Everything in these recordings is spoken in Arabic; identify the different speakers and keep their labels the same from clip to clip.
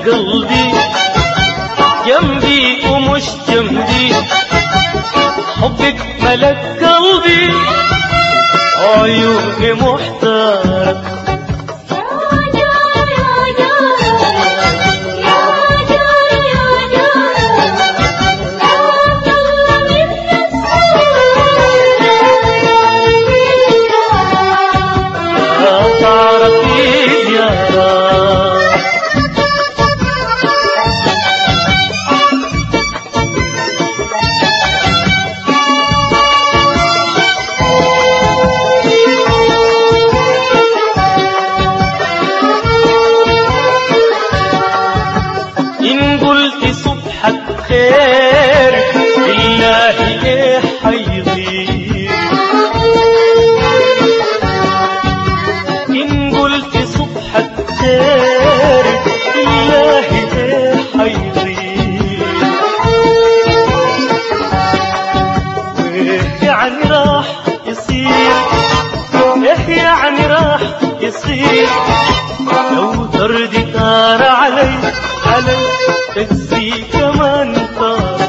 Speaker 1: قلبي جنبي ومش جنبي، حبك ملك قلبي عيوني محتارة. إن قلت صبحك خير بالله إيه حيضيق، إن قلت صبحك خير بالله إيه حيضيق، وإيه يعني راح يصير، إيه يعني راح يصير لو تردي كار علي تكسي كمان طار.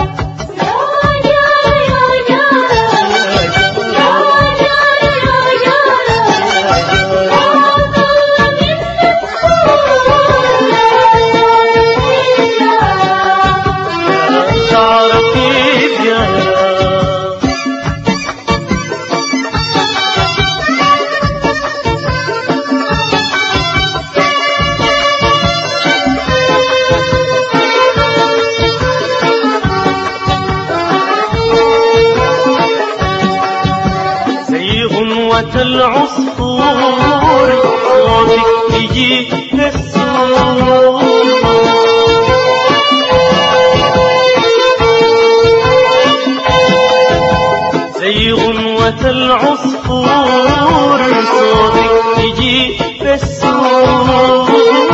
Speaker 1: العصفور صوتك يجي للسور، زي غنوة العصفور صوتك يجي للسور،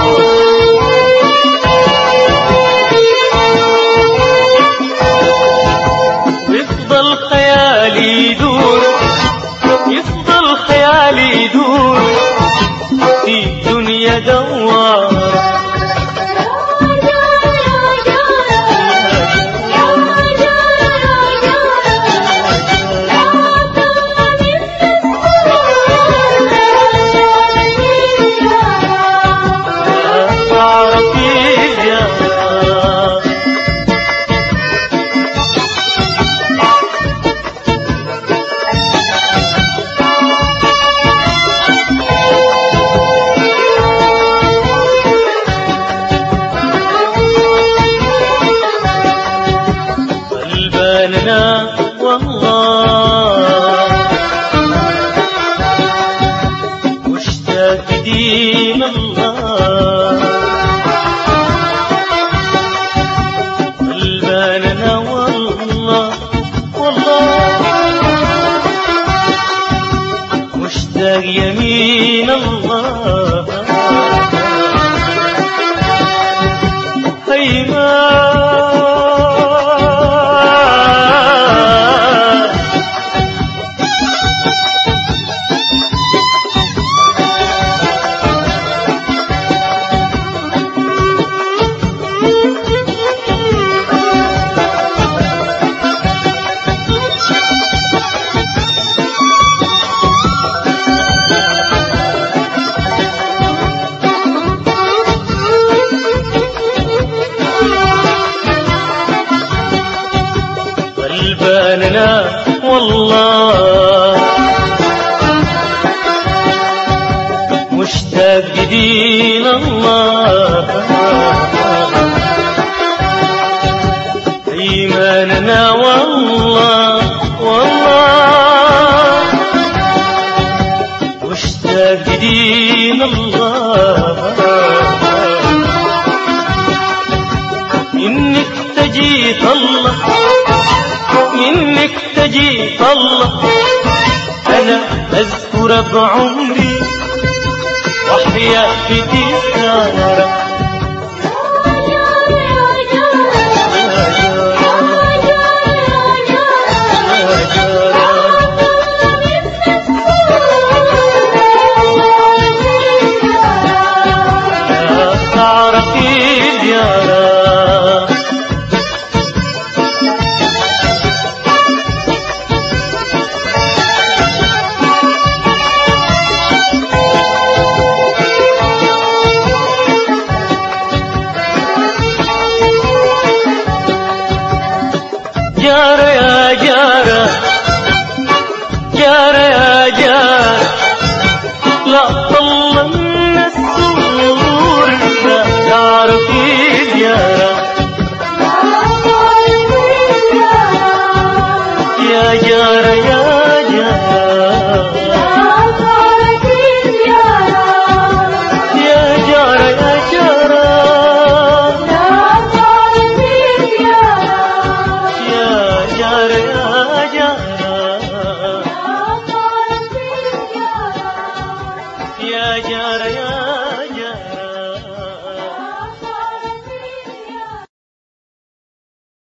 Speaker 1: ويفضل خيالي يدور، يفضل خيالي يدور في دنيا دوار. غلباننا والله مشتاق دين الله، غلباننا والله مشتاق يمين الله. هيما غلباننا والله مشتاق دين الله، إيماننا والله مشتاق دين الله. إنك تجيت الله، إنك تجيت الله، أنا أذكر بعمري وحياتي تذكارك. تعرفي جارة يا جارة جارة يا جارة لا طلعنا السرور لا تعرفي زيارة يا جارة يا جارة يا جارة يا جارة يا جارة يا جارة يا جارة